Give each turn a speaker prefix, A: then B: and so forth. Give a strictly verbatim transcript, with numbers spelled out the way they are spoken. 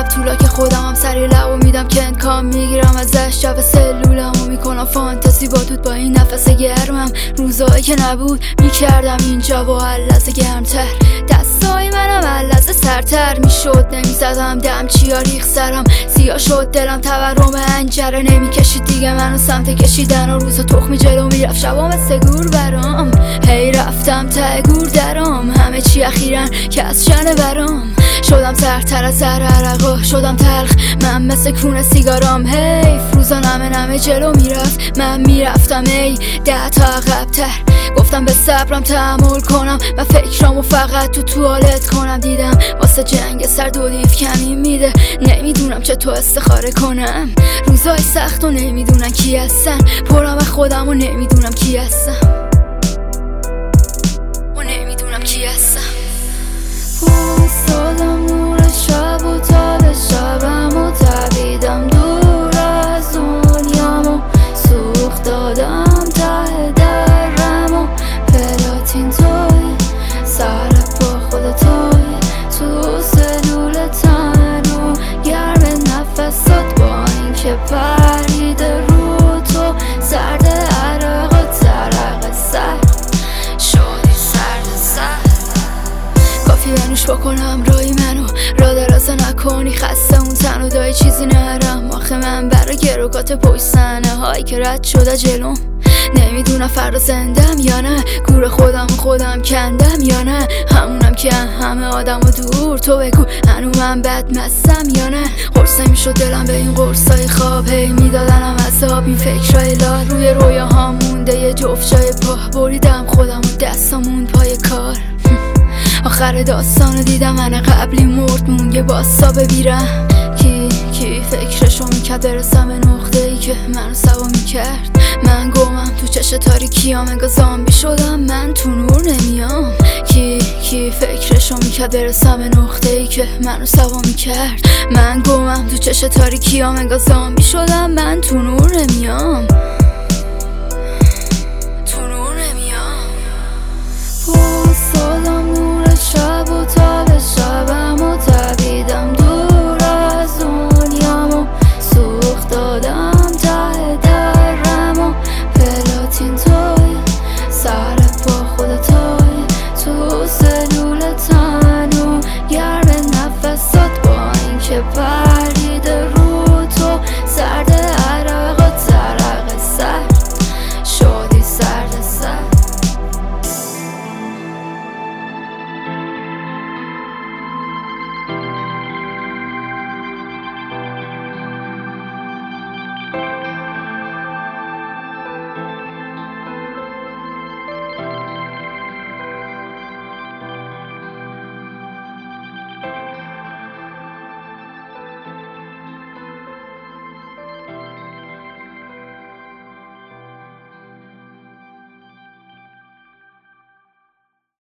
A: خواب طولا که خودم هم سری لبو میدم که انکام میگیرم ازش جب سلولمو میکنم فانتزی با دود با این نفس گرمم روزایی که نبود میکردم اینجا با لحظه گرمتر دستای منم لحظه سرتر میشد نمیزدم دم چیا ریخ سرم سیاه شد دلم تورم انجره نمیکشید دیگه منو سمت کشیدن و روزا تخمی جلو میرفت شبا مثل گور برام هی رفتم ته گور درام همه چی اخیرا که از شنه برام شدم سرتر از سر عرقا شدم تلخ من مثل کون سیگارام هی روزا نمه نمه جلو میرفت من میرفتم ای ده تا عقب‌تر گفتم به صبرم تحمل کنم و فکرامو فقط تو توالت کنم دیدم واسه جنگ سر دو دیف کمی میده نمیدونم چطور استخاره کنم روزای سخت و نمیدونم کی هستن پرم خودم و نمیدونم کی هستم و نمیدونم کی هستم
B: پوستادم نور شب و تاب شبم و تبیدم دور از دنیامو سوخت دادم ته درم و پلاتین توی سر با خود توی تو سلول تنو گرم نفسات با این که پریده رو تو سرد عرق و ترق سر شدی سرد سر
A: کافی بنوش بکنم رای منو را درازه نکنی خسته اون تن و دای چیزی نرم آخه من برای گروگات پشت صحنه هایی که رد شده جلوم نمیدونم فردا زندم یا نه گور خودم و خودم کندم یا نه همونم که همه آدم و دور تو بگو هنو من بد مستم یا نه قرصه میشد دلم به این قرصای خواب هی میدادنم عذاب این فکرهای لال روی رویاها مونده یه جفت جای پا بریدم خودم و دستامون پای کار آخر داستانو دیدم من قبلی مرد مون یه باستا ببیرم کی کی فکرشو میکرد برسم به نقطه ای که منو سوا میکرد من گمم تو چش تاریکیام انگار زامبی شدم من تو نور نمیام کی کی فکرشو میکرد برسم به نقطه ای که منو سوا میکرد من گمم تو چش تاریکیام انگار زامبی شدم من تو نور نمیام